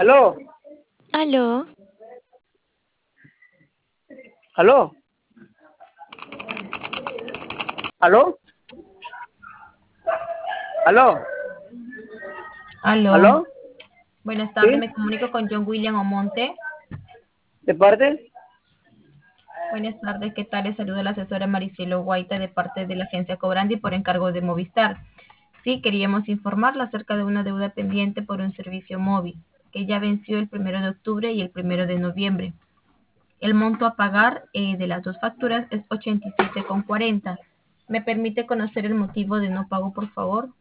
Aló, Aló, aló, aló, aló, Aló, aló, buenas tardes, ¿sí? me comunico con John William Omonte. ¿De parte? Buenas tardes, ¿qué tal? Les saluda la asesora Maricelo Guaita de parte de la agencia Cobrandi por encargo de Movistar. Sí, queríamos informarla acerca de una deuda pendiente por un servicio móvil, que ya venció el 1 de octubre y el 1 de noviembre. El monto a pagar de las dos facturas es 87,40. ¿Me permite conocer el motivo de no pago, por favor?